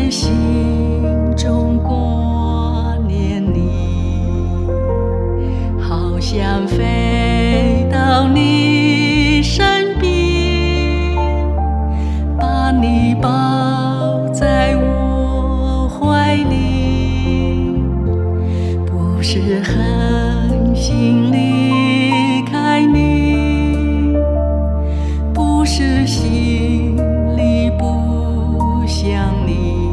在心中挂念你，好想飞到你身边，把你抱在我怀里，不是狠心离开你，不是心里不想你，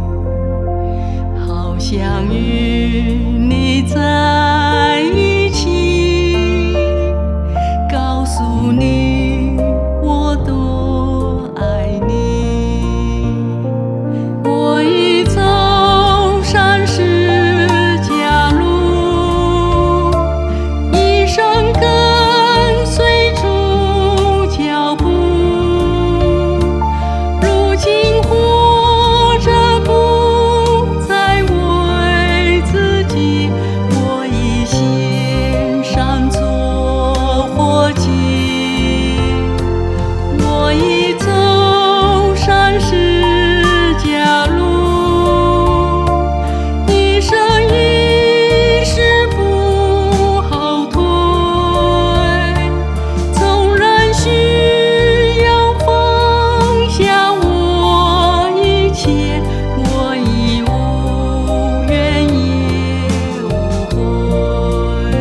好想与你在一起，告诉你我多爱你。我已走上十架路，一生跟随主脚步，如今活着不再为自己，我已献上做活祭。我已走上十架路，一生一世不后退，纵然需要放下我一切，我已无怨也无悔。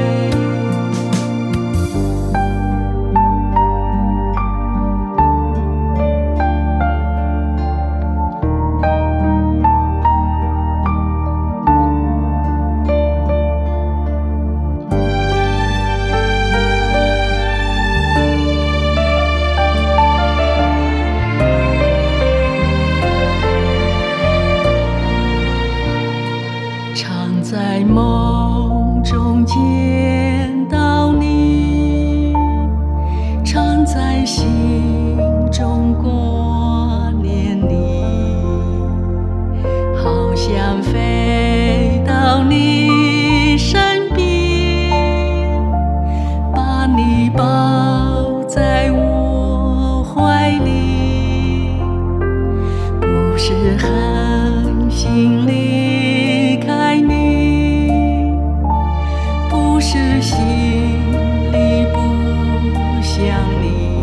常在梦中见到你，常在心中挂念你，好想飞到你身边，把你抱在我怀里，不是狠心离开你，不是心里不想你，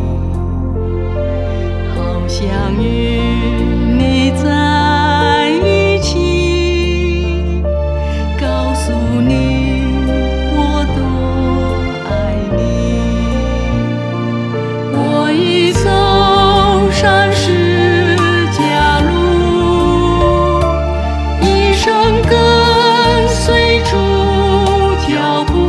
好想与你在一起，告诉你我多爱你。我已走上十架路，一生跟随主脚步，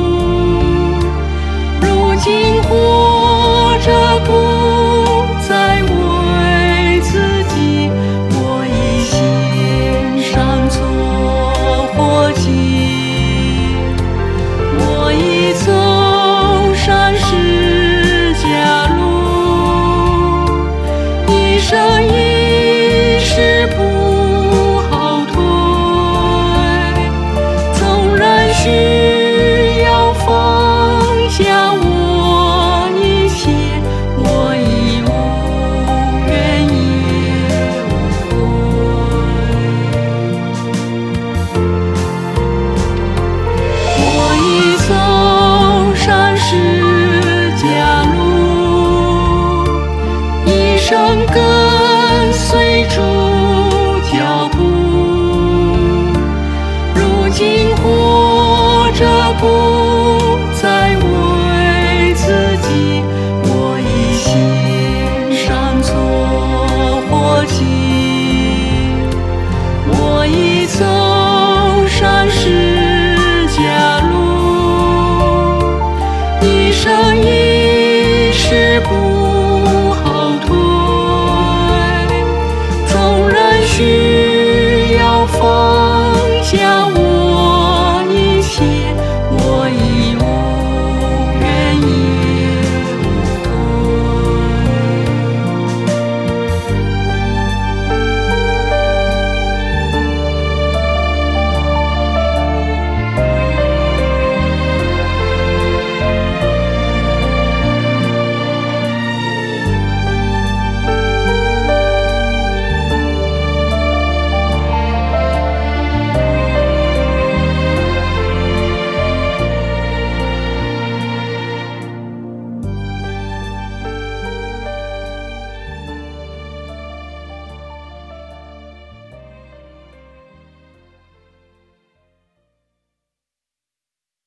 如今活着不再为自己，我已献上做活祭。我已走上十架路，一生一世不后退，纵然需要放下我一切，我已无怨也无悔。我已走上十架路，一生跟随主脚步，如今活着不再为自己，我已献上做活祭。我已走上十架路，一生一世不后退，纵然需要放下我